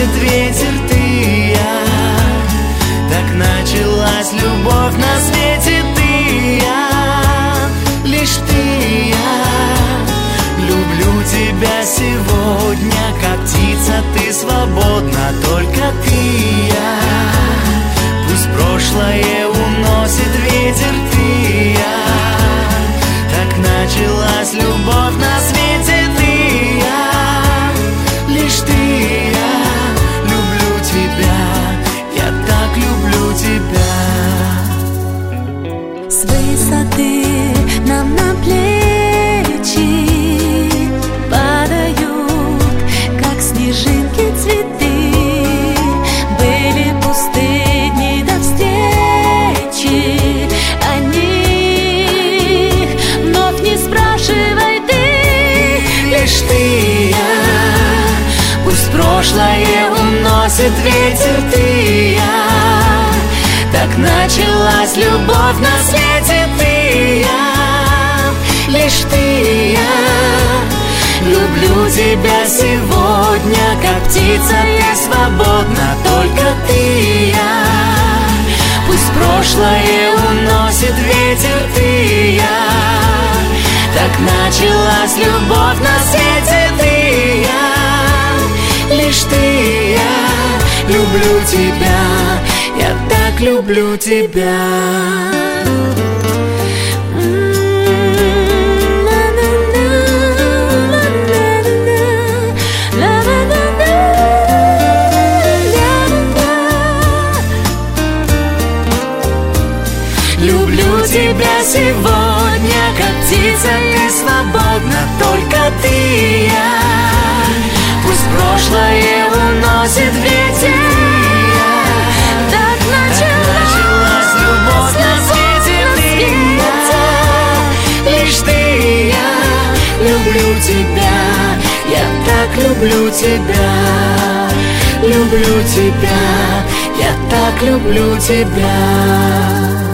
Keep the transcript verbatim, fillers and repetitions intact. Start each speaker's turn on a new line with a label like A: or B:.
A: уносит ветер, ты и я. Так началась любовь на свете, ты и я, лишь ты и я. Люблю тебя сегодня, как птица ты свободна, только ты и я. Пусть прошлое уносит ветер, ты и я. Так началась любовь на свете, ты и я, лишь ты и я. Люблю тебя, я так люблю тебя.
B: С высоты нам на плечи падают, как снежинки, цветы. Были пустые дни до встречи, о них вновь не спрашивай ты, лишь ты и я. Пусть прошлое уносит ветер, ты и я. Так началась любовь на свете, ты и я, лишь ты и я. Люблю тебя сегодня, как птица ты свободна, только ты и я. Пусть прошлое уносит ветер, ты и я. Так началась любовь на свете, ты и я, лишь ты и я. Люблю тебя, я так люблю тебя. Люблю тебя сегодня, как птица ты свободна, только ты и я. Пусть прошлое уносит ветер, так началась любовь на свете, ты и я, лишь ты и я. Люблю тебя, я так люблю тебя. Люблю тебя, я так люблю тебя.